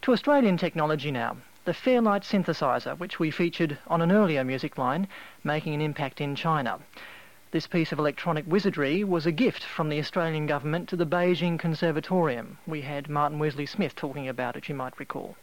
To Australian technology now. The Fairlight synthesizer, which we featured on an earlier music line, making an impact in China. This piece of electronic wizardry was a gift from the Australian government to the Beijing Conservatorium. We had Martin Wesley-Smith talking about it, you might recall.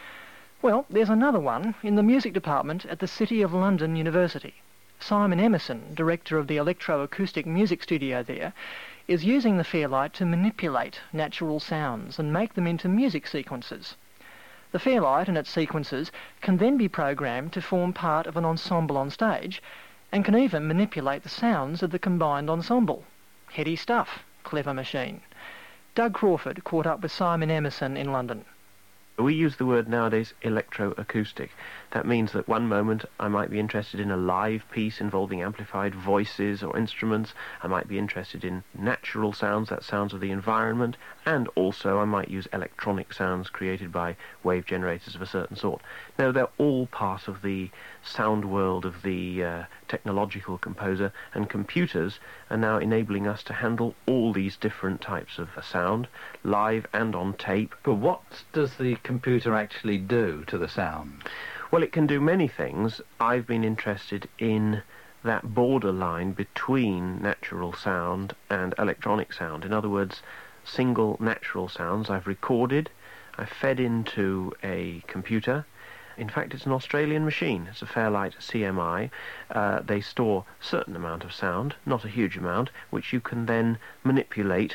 Well, there's another one in the music department at the City of London University. Simon Emerson, director of the electroacoustic music studio there, is using the Fairlight to manipulate natural sounds and make them into music sequences. The Fairlight and its sequences can then be programmed to form part of an ensemble on stage, and can even manipulate the sounds of the combined ensemble. Heady stuff. Clever machine. Doug Crawford caught up with Simon Emerson in London. We use the word nowadays electroacoustic. That means that one moment I might be interested in a live piece involving amplified voices or instruments. I might be interested in natural sounds, that sounds of the environment, and also I might use electronic sounds created by wave generators of a certain sort. Now, they're all part of the sound world of the technological composer, and computers are now enabling us to handle all these different types of sound, live and on tape. But what does the computer actually do to the sound? Well, it can do many things. I've been interested in that borderline between natural sound and electronic sound. In other words, single natural sounds I've recorded, I've fed into a computer. In fact, it's an Australian machine. It's a Fairlight CMI. They store a certain amount of sound, not a huge amount, which you can then manipulate.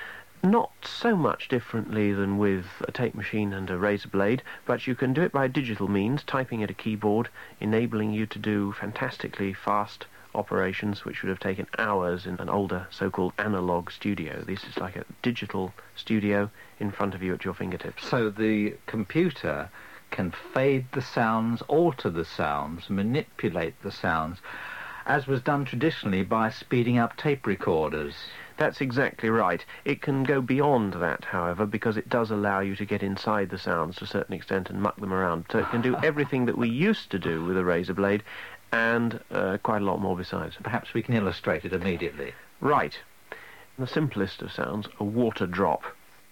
Not so much differently than with a tape machine and a razor blade, but you can do it by digital means, typing at a keyboard, enabling you to do fantastically fast operations which would have taken hours in an older so-called analog studio. This is like a digital studio in front of you at your fingertips. So the computer can fade the sounds, alter the sounds, manipulate the sounds, as was done traditionally by speeding up tape recorders. That's exactly right. It can go beyond that, however, because it does allow you to get inside the sounds to a certain extent and muck them around. So it can do everything that we used to do with a razor blade, and quite a lot more besides. Perhaps we can illustrate it immediately. Right. The simplest of sounds, a water drop.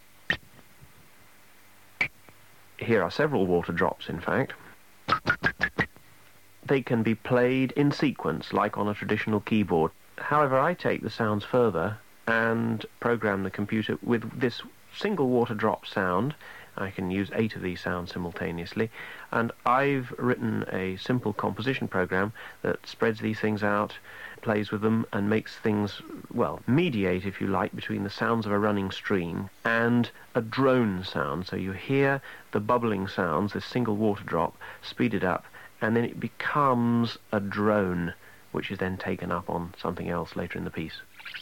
Here are several water drops, in fact. They can be played in sequence, like on a traditional keyboard. However, I take the sounds further and program the computer with this single water drop sound. I can use 8 of these sounds simultaneously, and I've written a simple composition program that spreads these things out, plays with them, and makes things, well, mediate, if you like, between the sounds of a running stream and a drone sound. So you hear the bubbling sounds, this single water drop, speeded up, and then it becomes a drone, which is then taken up on something else later in the piece.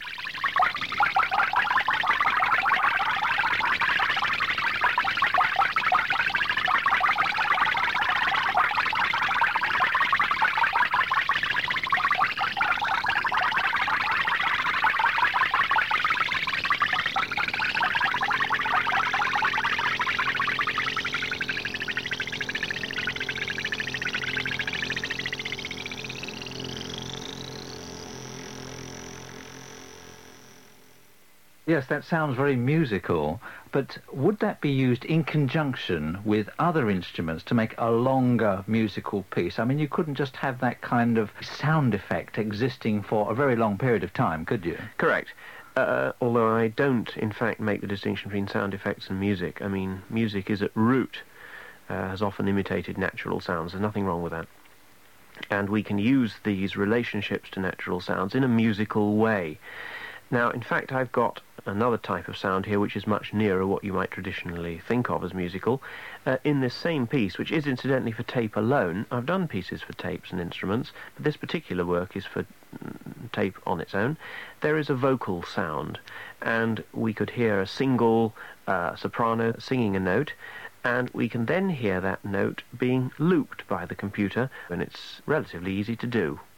Yes, that sounds very musical, but would that be used in conjunction with other instruments to make a longer musical piece? I mean, you couldn't just have that kind of sound effect existing for a very long period of time, could you? Correct. Although I don't, in fact, make the distinction between sound effects and music. I mean, music is at root, has often imitated natural sounds. There's nothing wrong with that. And we can use these relationships to natural sounds in a musical way. Now, in fact, I've got another type of sound here which is much nearer what you might traditionally think of as musical. In this same piece, which is incidentally for tape alone, I've done pieces for tapes and instruments, but this particular work is for tape on its own. There is a vocal sound, and we could hear a single soprano singing a note, and we can then hear that note being looped by the computer, and it's relatively easy to do.